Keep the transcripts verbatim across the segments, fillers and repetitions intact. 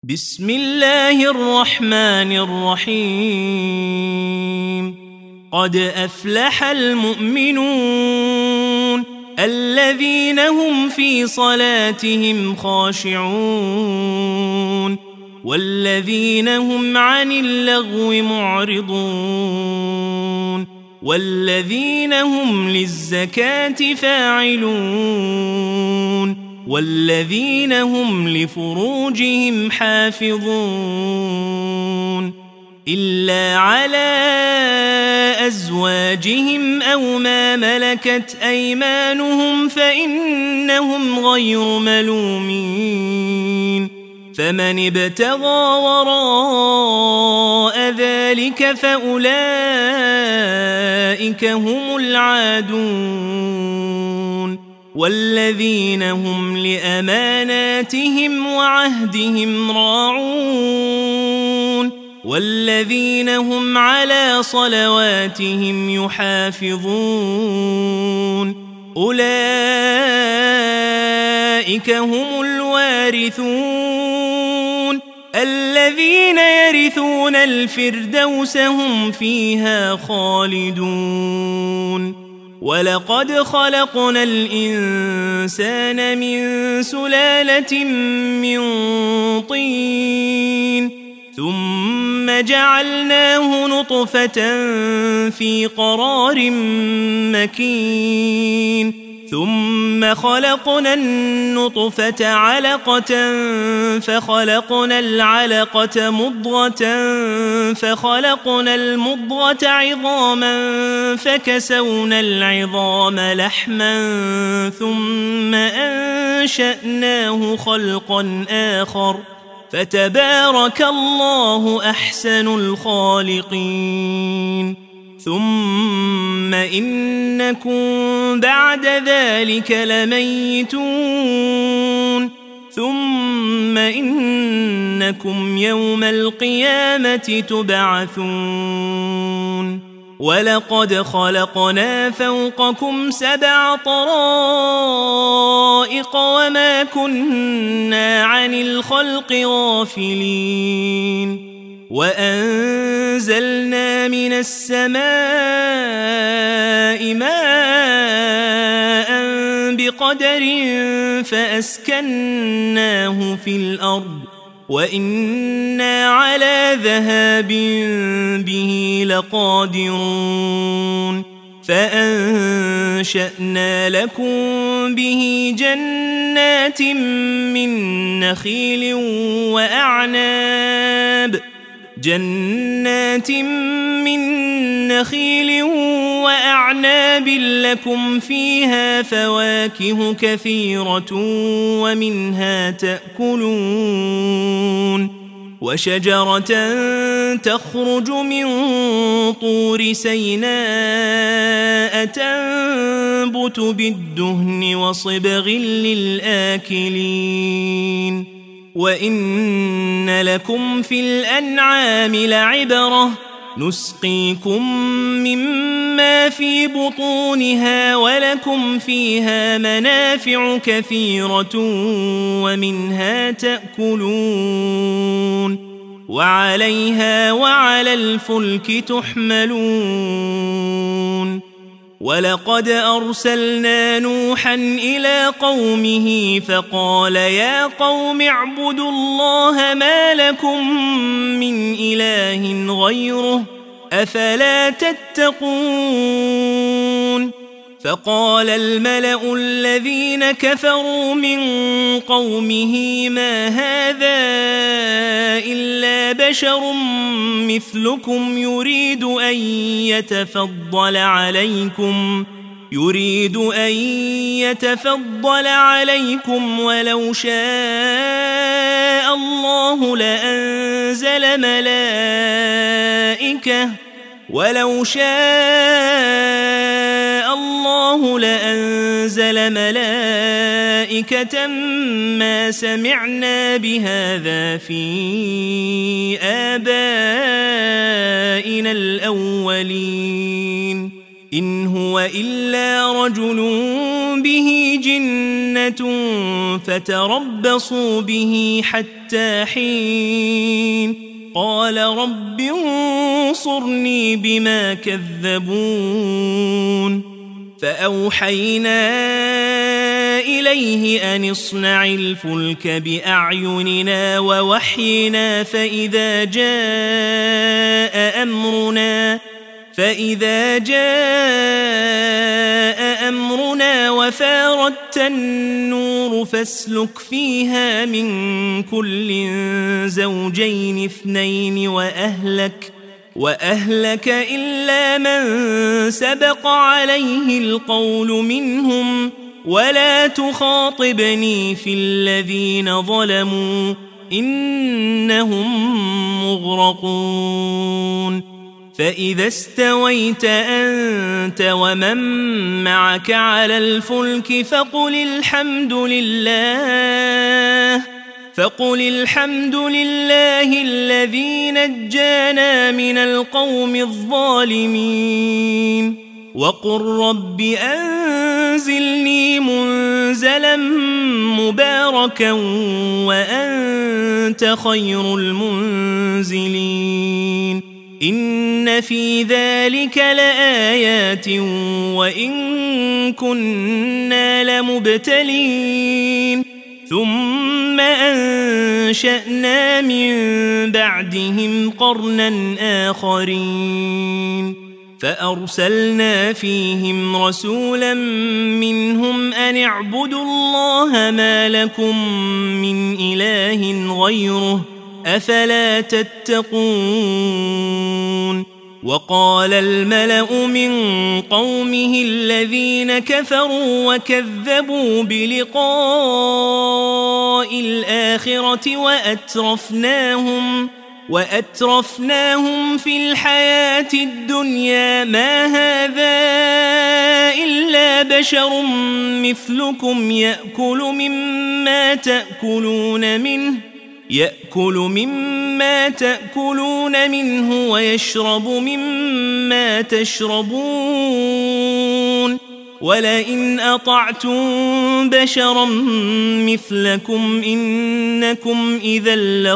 بسم الله الرحمن الرحيم قد أفلح المؤمنون الذين هم في صلاتهم خاشعون والذين هم عن اللغو معرضون والذين هم للزكاة فاعلون والذين هم لفروجهم حافظون إلا على أزواجهم أو ما ملكت أيمانهم فإنهم غير ملومين فمن ابتغى وراء ذلك فأولئك هم العادون والذين هم لأماناتهم وعهدهم راعون والذين هم على صلواتهم يحافظون أولئك هم الوارثون الذين يرثون الفردوس هم فيها خالدون ولقد خلقنا الإنسان من سلالة من طين ثم جعلناه نطفة في قرار مكين ثم خلقنا النطفة علقة فخلقنا العلقة مضغة فخلقنا المضغة عظاما فكسونا العظام لحما ثم أنشأناه خلقا آخر فتبارك الله أحسن الخالقين ثم إنكم بعد ذلك لميتون ثم إنكم يوم القيامة تبعثون ولقد خلقنا فوقكم سبع طرائق وما كنا عن الخلق غافلين وأنزلنا من السماء ماء بقدر فأسكناه في الأرض وإنا على ذهاب به لقادرون فأنشأنا لكم به جنات من نخيل وأعناب جنات من نخيل وأعناب لكم فيها فواكه كثيرة ومنها تأكلون وشجرة تخرج من طور سيناء تنبت بالدهن وصبغ للآكلين وإن لكم في الأنعام لعبرة نسقيكم مما في بطونها ولكم فيها منافع كثيرة ومنها تأكلون وعليها وعلى الفلك تحملون ولقد أرسلنا نوحا إلى قومه فقال يا قوم اعبدوا الله ما لكم من إله غيره أفلا تتقون فقال الملأ الذين كفروا من قومه ما هذا إلا بشر مثلكم يريد أن يتفضل عليكم يريد أن يتفضل عليكم ولو شاء الله لأنزل ملائكة ولو شاء الله لأنزل ملائكة ما سمعنا بهذا في آبائنا الأولين إن هو إلا رجل به جنة فتربصوا به حتى حين قال رب انصرني بما كذبون فأوحينا إليه أن اصنع الفلك بأعيننا ووحينا فإذا جاء أمرنا فإذا جاء أمرنا وفاردت النور فاسلك فيها من كل زوجين اثنين وأهلك وأهلك إلا من سبق عليه القول منهم ولا تخاطبني في الذين ظلموا إنهم مغرقون فإذا استويت أنت ومن معك على الفلك فقل الحمد لله فقل الحمد لله الذي نجانا من القوم الظالمين وقل رب أنزلني منزلا مباركا وأنت خير المنزلين إن في ذلك لآيات وإن كنا لمبتلين ثم أنشأنا من بعدهم قرنا آخرين فأرسلنا فيهم رسولا منهم أن اعبدوا الله ما لكم من إله غيره أفلا تتقون وقال الملأ من قومه الذين كفروا وكذبوا بلقاء الآخرة وأترفناهم وأترفناهم في الحياة الدنيا ما هذا إلا بشر مثلكم يأكل مما تأكلون منه يأكل مما تأكلون منه ويشرب مما تشربون ولئن أطعتم بشرا مثلكم إنكم إذا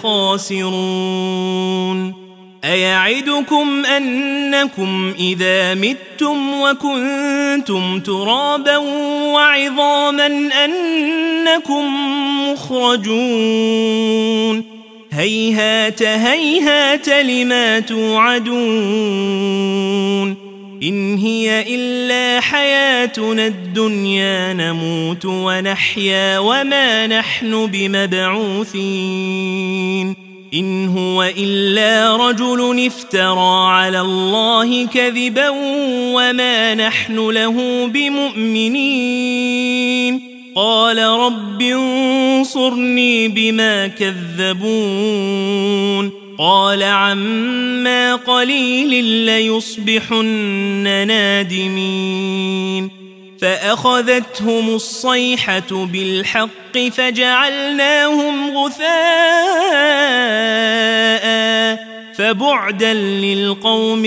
لخاسرون أيعدكم أنكم إذا متم وكنتم ترابا وعظاما أنكم مخرجون هيهات هيهات لما توعدون إن هي إلا حياتنا الدنيا نموت ونحيا وما نحن بمبعوثين إن هو إلا رجل افترى على الله كذبا وما نحن له بمؤمنين قال رب انصرني بما كذبون قال عما قليل ليصبحن نادمين فأخذتهم الصيحة بالحق فجعلناهم غثاء فبعدا للقوم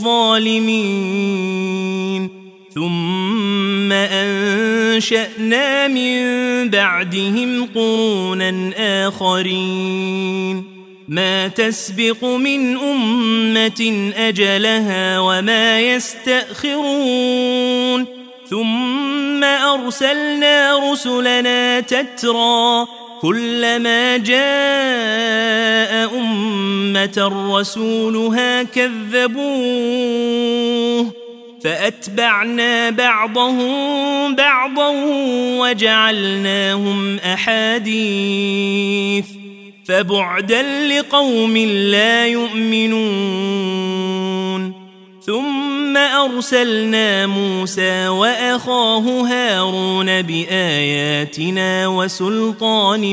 الظالمين ثم أنشأنا من بعدهم قرونا آخرين ما تسبق من أمة أجلها وما يستأخرون ثم أرسلنا رسلنا تترى كلما جاء أمة رسولها كذبوه فأتبعنا بعضهم بعضا وجعلناهم أحاديث فبعدا لقوم لا يؤمنون ثم أرسلنا موسى وأخاه هارون بآياتنا وسلطان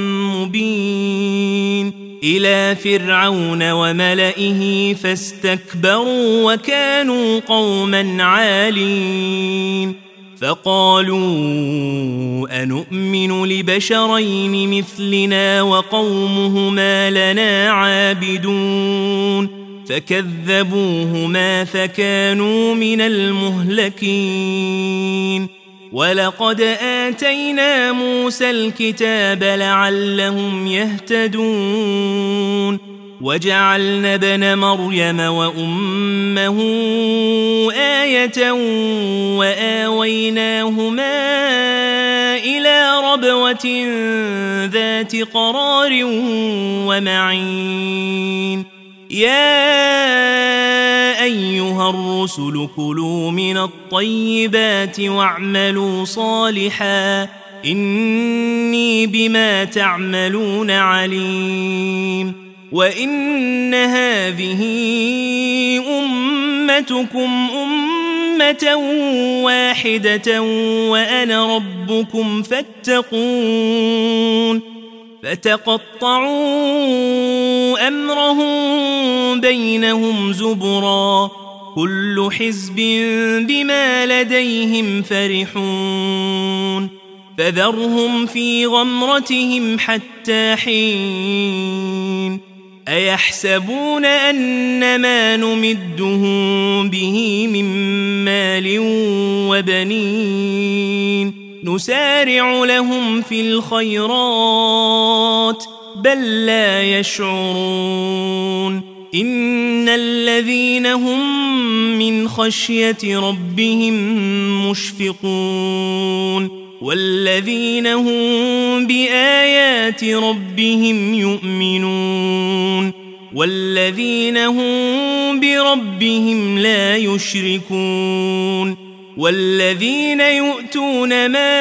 مبين إلى فرعون وملئه فاستكبروا وكانوا قوما عالين فقالوا أنؤمن لبشرين مثلنا وقومهما لنا عابدون فكذبوهما فكانوا من المهلكين ولقد آتينا موسى الكتاب لعلهم يهتدون وجعلنا ابن مريم وأمه آية وآويناهما إلى ربوة ذات قرار ومعين يا أيها الرسل كلوا من الطيبات واعملوا صالحا إني بما تعملون عليم وإن هذه أمتكم أمة واحدة وأنا ربكم فاتقون فتقطعوا أمرهم بينهم زبرا كل حزب بما لديهم فرحون فذرهم في غمرتهم حتى حين أيحسبون أن ما نمدهم به من مال وبنين نسارع لهم في الخيرات بل لا يشعرون إن الذين هم من خشية ربهم مشفقون والذين هم بآيات ربهم يؤمنون والذين هم بربهم لا يشركون والذين يؤتون ما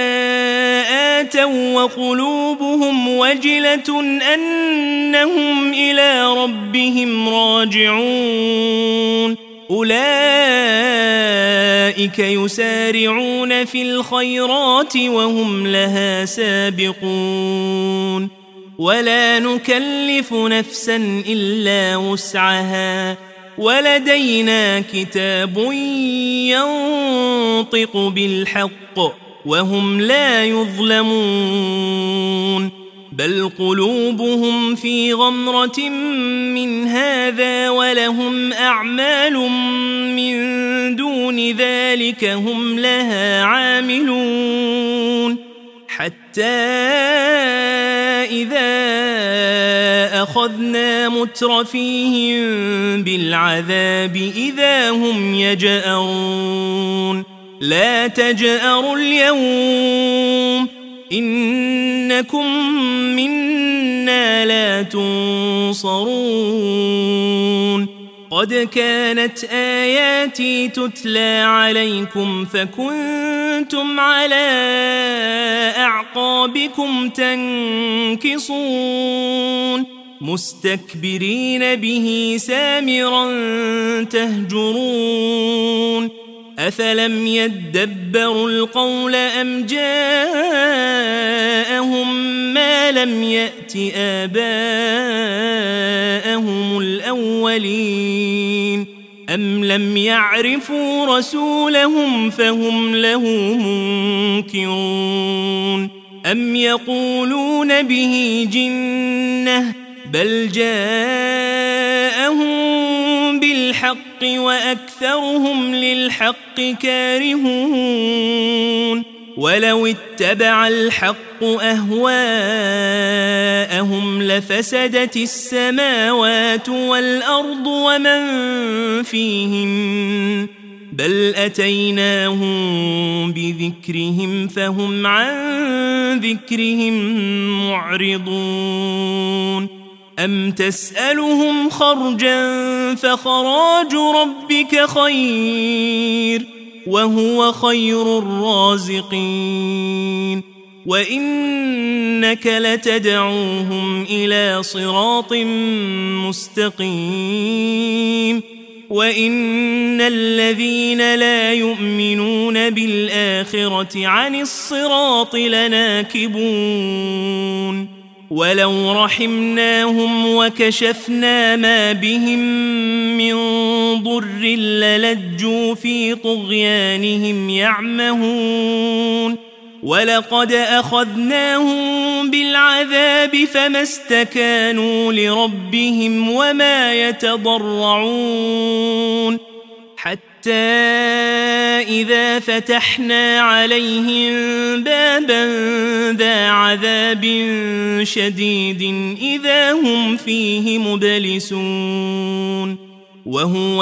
آتوا وقلوبهم وجلة أنهم إلى ربهم راجعون أولئك يسارعون في الخيرات وهم لها سابقون ولا نكلف نفسا إلا وسعها ولدينا كتاب ينطق بالحق وهم لا يظلمون بل قلوبهم في غمرة من هذا ولهم أعمال من دون ذلك هم لها عاملون حتى إذا أخذنا مترفيهم بالعذاب إذا هم يجأرون لا تجأروا اليوم إنكم منا لا تنصرون قد كانت آياتي تتلى عليكم فكنتم على أعقابكم تنكصون مستكبرين به سامرا تهجرون أفلم يدبروا القول أم جاءهم ما لم يأت آباءهم الأولين أم لم يعرفوا رسولهم فهم له منكرون أم يقولون به جنة بل جاءهم بالحق وأكثرهم للحق كارهون ولو اتبع الحق أهواءهم لفسدت السماوات والأرض ومن فيهن بل أتيناهم بذكرهم فهم عن ذكرهم معرضون أم تسألهم خرجا فخراج ربك خير وهو خير الرازقين وإنك لتدعوهم إلى صراط مستقيم وإن الذين لا يؤمنون بالآخرة عن الصراط لناكبون ولو رحمناهم وكشفنا ما بهم من ضر للجوا في طغيانهم يعمهون ولقد أخذناهم بالعذاب فما استكانوا لربهم وما يتضرعون حتى إذا فتحنا عليهم بابا ذا عذاب شديد إذا هم فيه مبلسون وهو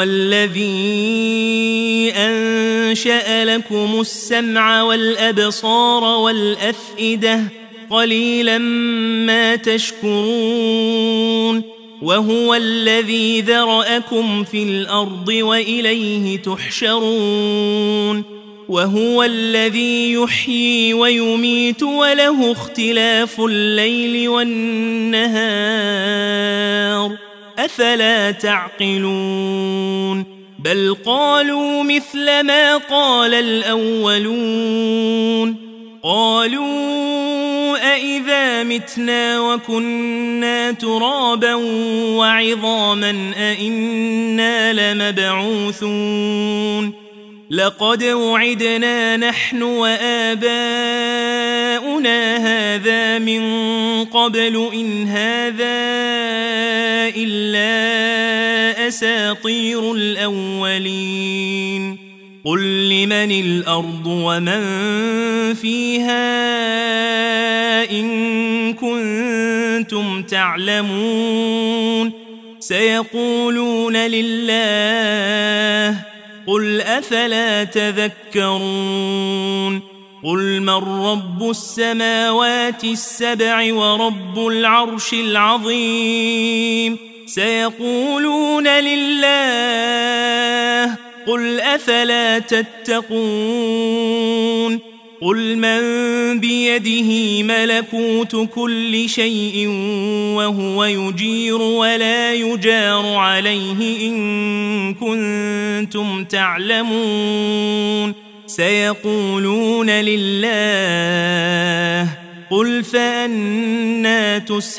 الذي أنشأ لكم السمع والأبصار والأفئدة قليلا ما تشكرون وهو الذي ذرأكم في الأرض وإليه تحشرون وهو الذي يحيي ويميت وله اختلاف الليل والنهار أفلا تعقلون بل قالوا مثل ما قال الأولون قالوا أإذا متنا وكنا ترابا وعظاما أإنا لمبعوثون لقد وعدنا نحن وآباؤنا هذا من قبل إن هذا إلا أساطير الأولين قل لمن الأرض ومن فيها إن كنتم تعلمون سيقولون لله قل أفلا تذكرون قل من رب السماوات السبع ورب العرش العظيم سيقولون لله قل أفلا تتقون قل من بيده ملكوت كل شيء وهو يجير ولا يجار عليه إن كنتم تعلمون سيقولون لله قل فأنى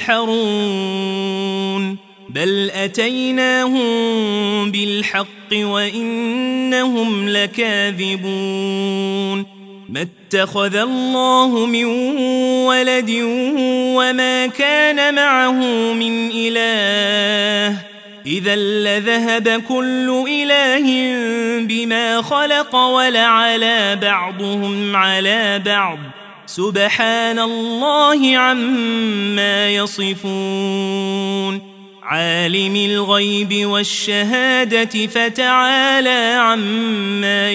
تسحرون بل أتيناهم بالحق وإنهم لكاذبون ما اتخذ الله من ولد وما كان معه من إله إذا لذهب كل إله بما خلق ولعلى بعضهم على بعض سبحان الله عما يصفون عالم الغيب والشهادة فتعالى عما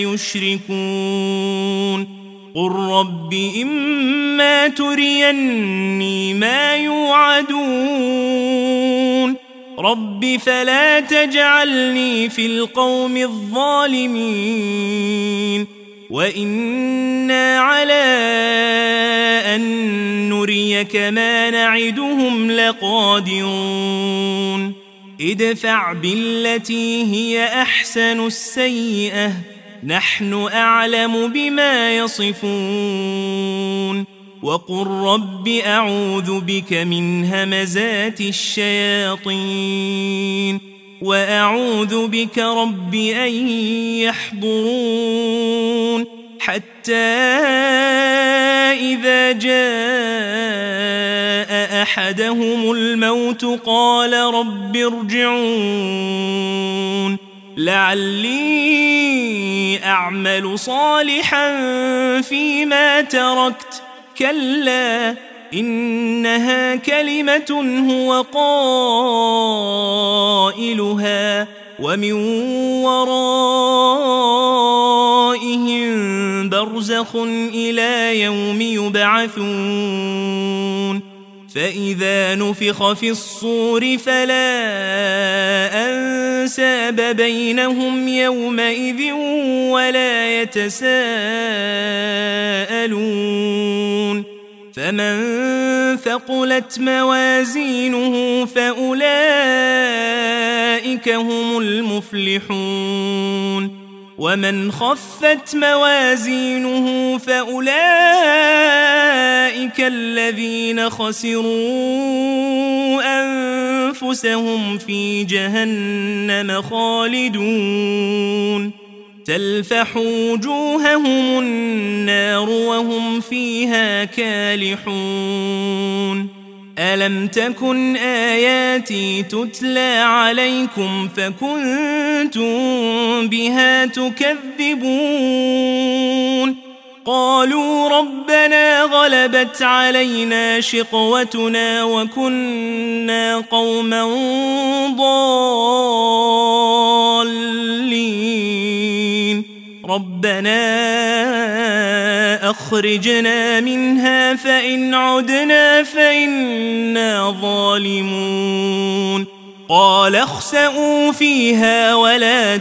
يشركون قل رب إما تريني ما يوعدون رب فلا تجعلني في القوم الظالمين وإنا على أن نريك ما نعدهم لقادرون ادفع بالتي هي أحسن السيئة نحن أعلم بما يصفون وقل رب أعوذ بك من همزات الشياطين وأعوذ بك رب أن يحضرون حتى إذا جاء أحدهم الموت قال رب ارجعون لعلي أعمل صالحا فيما تركت كلا إنها كلمة هو قائلها ومن ورائهم برزخ إلى يوم يبعثون فإذا نفخ في الصور فلا أنساب بينهم يومئذ ولا يتساءلون فمن ثقلت موازينه فأولئك هم المفلحون ومن خفت موازينه فأولئك الذين خسروا أنفسهم في جهنم خالدون تلفح وجوههم النار وهم فيها كالحون ألم تكن آياتي تتلى عليكم فكنتم بها تكذبون قالوا ربنا غلبت علينا شقوتنا وكنا قوما ضالين ربنا أخرجنا منها فإن عدنا فإنا ظالمون قال اخسئوا فيها ولا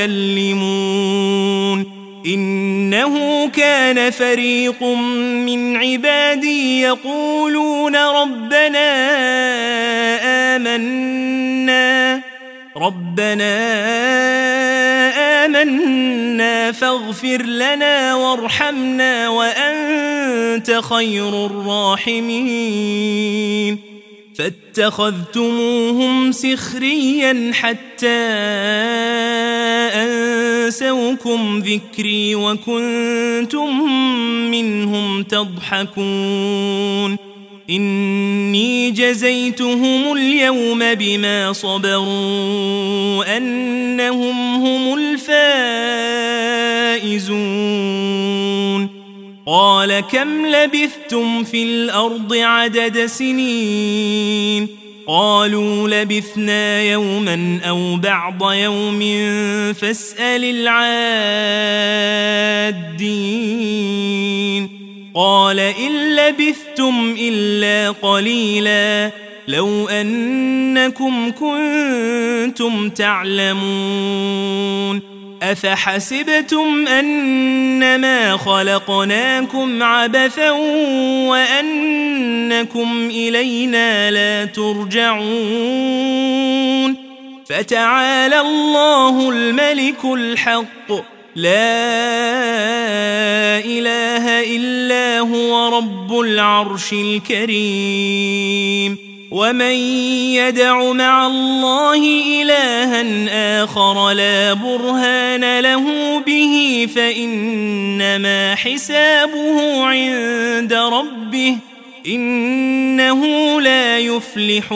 تكلمون إنه كان فريق من عبادي يقولون ربنا آمنا ربنا آمنا فاغفر لنا وارحمنا وأنت خير الراحمين فاتخذتموهم سخريا حتى أنسوكم ذكري وكنتم منهم تضحكون إني جزيتهم اليوم بما صبروا أنهم هم الفائزون قال كم لبثتم في الأرض عدد سنين قالوا لبثنا يوما أو بعض يوم فاسأل العادين قال إن لبثتم إلا قليلا لو أنكم كنتم تعلمون أفحسبتم أنما خلقناكم عبثا وأنكم إلينا لا ترجعون فتعالى الله الملك الحق لا إله إلا هو رب العرش الكريم ومن يدع مع الله إلها آخر لا برهان له به فإنما حسابه عند ربه إنه لا يفلح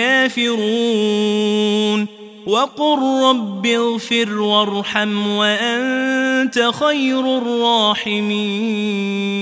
الكافرون وقل رب اغفر وارحم وأنت خير الراحمين